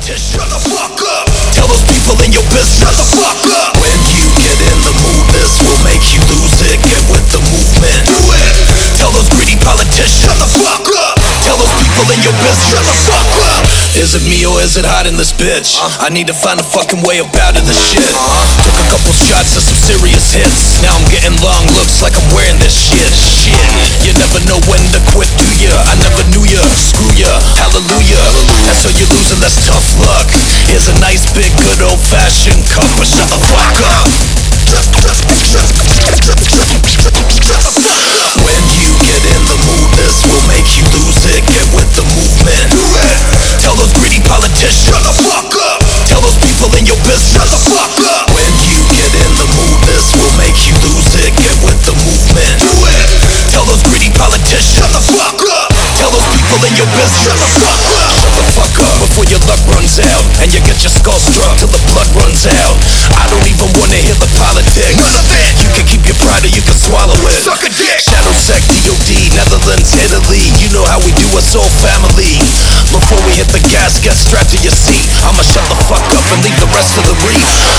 politician, shut the fuck up. Tell those people in your business, shut the fuck up. When you get in the mood, this will make you lose it. Get with the movement, do it. Tell those greedy politicians, shut the fuck up. Tell those people in your business, shut the fuck up. Is it me or is it hot in this bitch? I need to find a fucking way up out of this shit. Took a couple shots of some serious hits. Now I'm getting long looks like I'm wearing this shit. You never know when to quit, do ya? I never knew ya. Screw ya, hallelujah. That's how you're losing, that's tough luck. Here's a nice big good old fashioned cup, but shut the fuck up. When you get in the mood, this will make you lose it. Get with the movement, do it. Tell those greedy politicians, shut the fuck up. Tell those people in your business, shut the fuck up. When you get in the mood, this will make you lose it. Get with the movement, do it. Tell those greedy politicians, shut the fuck up. Tell those people in your business, shut the fuck up. Shut the fuck up before your luck runs out and you get your skull struck till the blood runs out. I don't even wanna hear the politics. None of it. You can keep your pride or you can swallow it. Suck a dick. Shadow Sect, DOD, Netherlands, Italy. You know how we do, it's all family. Before we hit the gas, get strapped to your seat. I'ma shut the fuck up and leave the rest of the reef.